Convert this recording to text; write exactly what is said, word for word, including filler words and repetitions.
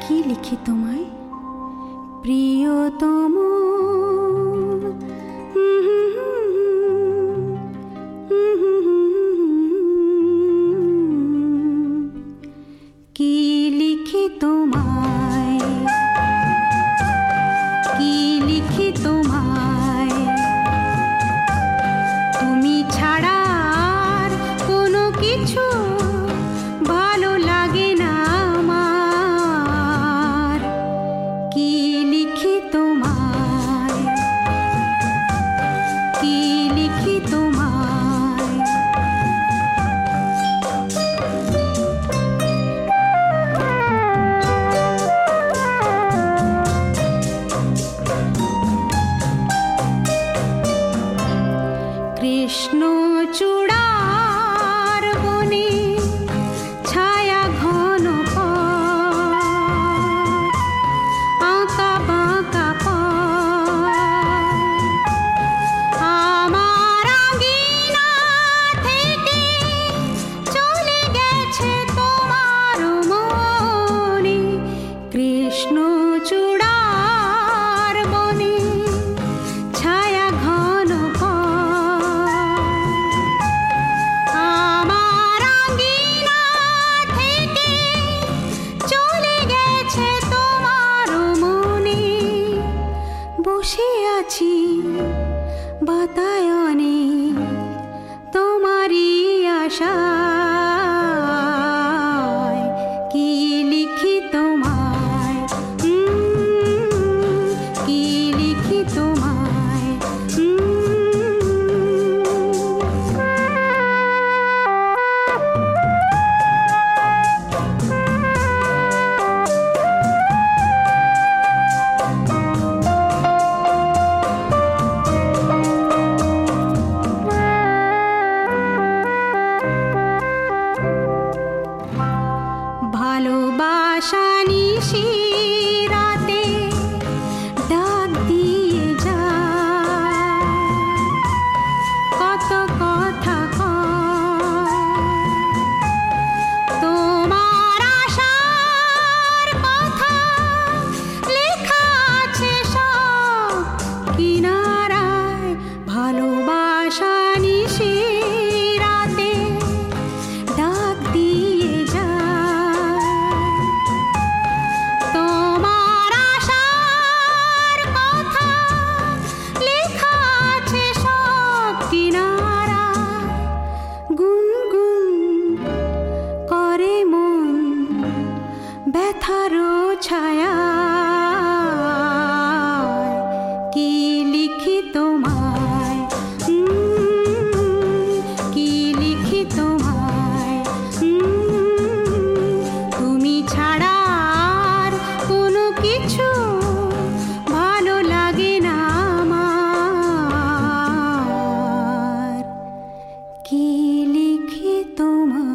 কি লিখি তোমায় প্রিয়তম, কি লিখি তোমায়, কি লিখি তোমায়, তুমি ছাড়া আর কোনো কিছু ভালো লাগে না আমার। কি লিখি তোমায়, কি লিখি তোমায়, কৃষ্ণ চূড়ার বনে ছায়া ঘন পথ, আঁকা বাঁকা পথ, আমার আঙিনা থেকে চলে গেছে তোমার মনে। কৃষ্ণ চূড়ার বনে ছায়া ঘন বসে আছি বাতায়নে তোমারই আশায়। কি লিখি তোমায়, কি লিখি তোমায়, ভালোবাসা নিশি রাতে ডাক দিয়ে যায়, কত কথা কয়, তোমার আশার কথা লেখা আছে সব কিনারায়। ভালোবাসা নিশি রাতে ডাক দিয়ে যায়, তোমার আশার কথা লেখা আছে সব কিনারায়। গুনগুন করে মন ব্যথার ছায়ায়। কি লিখি তোমায়, কি লিখি তোমায়, তুমি ছাড়া আর কোনো কিছু ভালো লাগে না আমার। কি লিখি তোমায়।